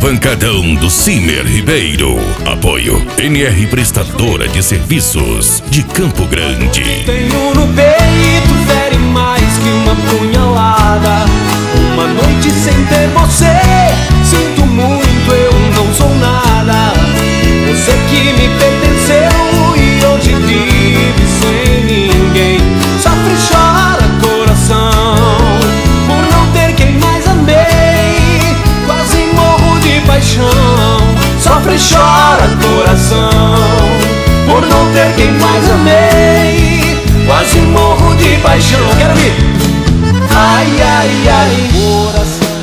Pancadão do Cimer Ribeiro. Apoio NR Prestadora de Serviços de Campo Grande. Tenho no peito, fere mais que uma punhalada. Uma noite sem ter você, sinto muito, eu não sou nada. Você que me pertenceu e hoje vive sem ninguém. Sofre e chora coração por não ter quem mais amei. Quase morro de paixão. Sofre e chora coração por não ter quem mais amei. Quase morro de paixão. Quero ver. Ai, ai, ai, coração.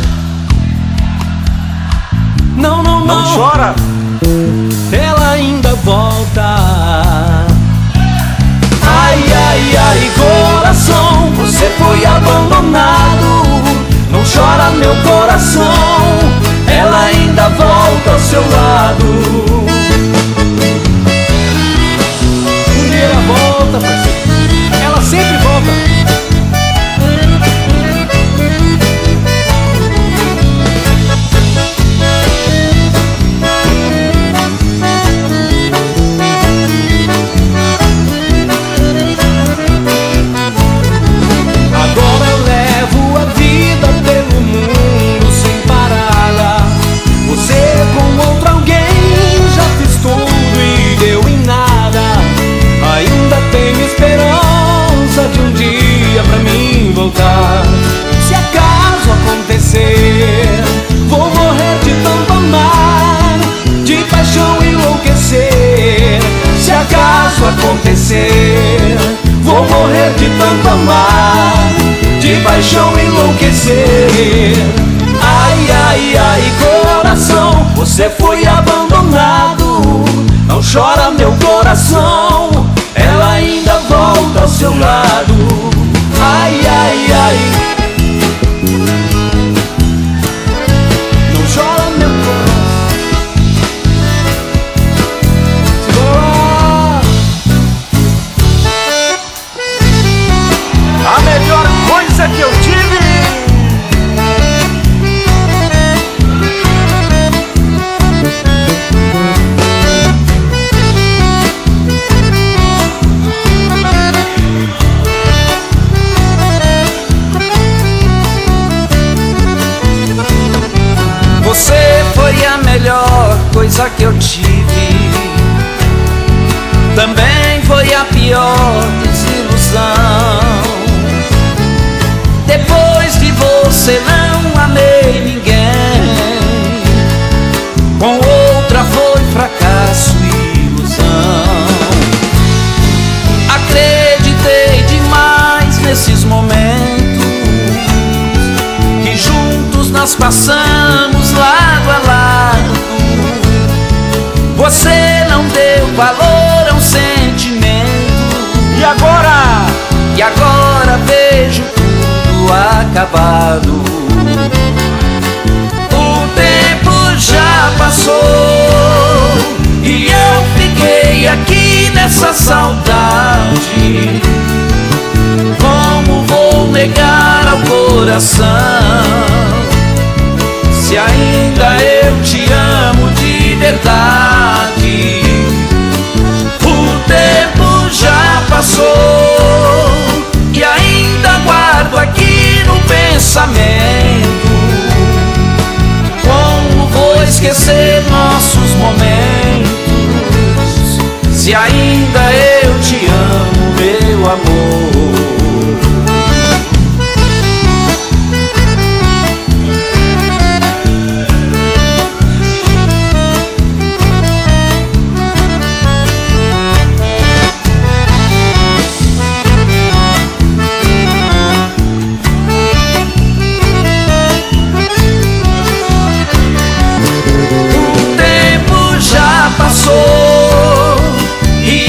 Não, não, não, Não chora. Ela ainda volta. Ai, ai, ai, coração, você foi abandonado. Não chora, meu coração, ela ainda volta ao seu lado. Um dia ela volta, parceiro. Ela sempre volta. Se acaso acontecer, vou morrer de tanto amar, de paixão enlouquecer. Se acaso acontecer, vou morrer de tanto amar, de paixão enlouquecer. Ai, ai, ai, coração, você foi abandonado. Não chora, meu coração, ela ainda volta ao seu lado. Ai, ai, ai, não chora, meu coração. Segura lá. A melhor coisa que eu tive. Você foi a melhor coisa que eu tive. Também foi a pior desilusão. Depois de você não amei ninguém. Com outra foi fracasso e ilusão. Acreditei demais nesses momentos que juntos nós passamos lado a lado. Você não deu valor a um sentimento. E agora? E agora vejo tudo acabado. O tempo já passou e eu fiquei aqui nessa saudade. Como vou negar ao coração se ainda eu te amo de verdade? O tempo já passou e ainda guardo aqui no pensamento. Como vou esquecer nossos momentos se ainda eu te amo, meu amor? Passou e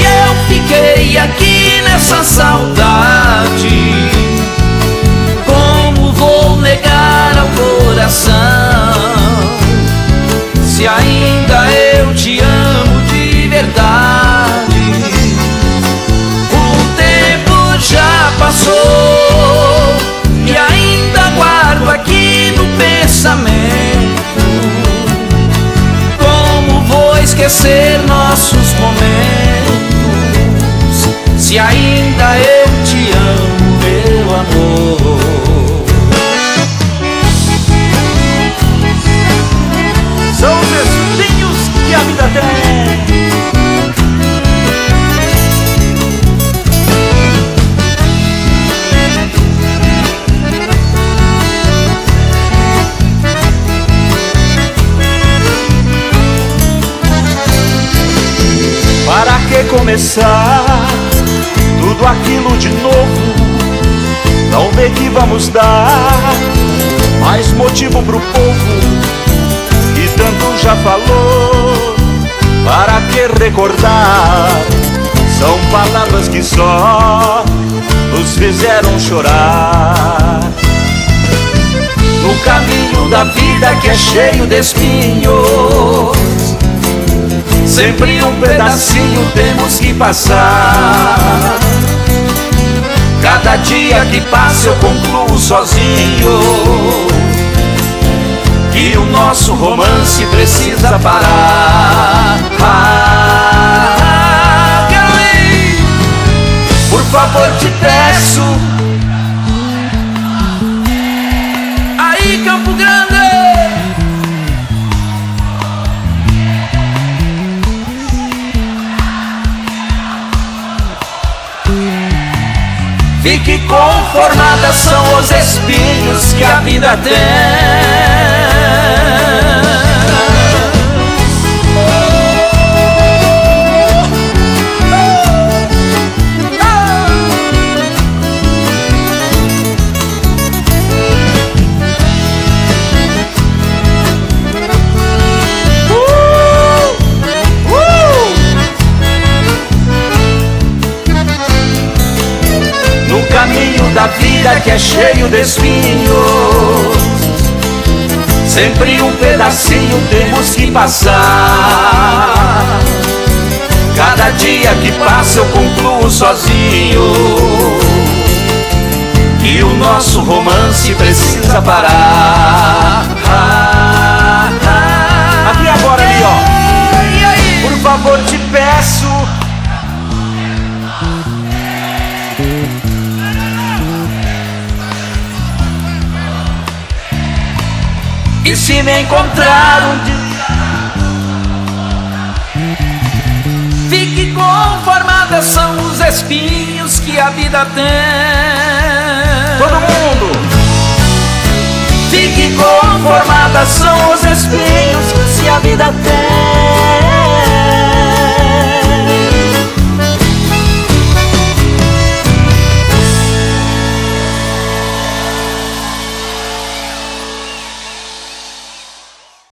recomeçar tudo aquilo de novo. Não vê que vamos dar mais motivo pro povo que tanto já falou. Para que recordar? São palavras que só nos fizeram chorar. No caminho da vida que é cheio de espinhos, sempre um pedacinho temos que passar. Cada dia que passa eu concluo sozinho que o nosso romance precisa parar. Por favor te peço, aí Campo Grande, fique conformada, são os espinhos que a vida tem. No caminho da vida que é cheio de espinhos, sempre um pedacinho temos que passar. Cada dia que passa eu concluo sozinho que o nosso romance precisa parar. Aqui agora ali, ó. Por favor te peço, e se me encontrar um dia, fique conformada, são os espinhos que a vida tem. todo mundo. Fique conformada, são os espinhos que a vida tem.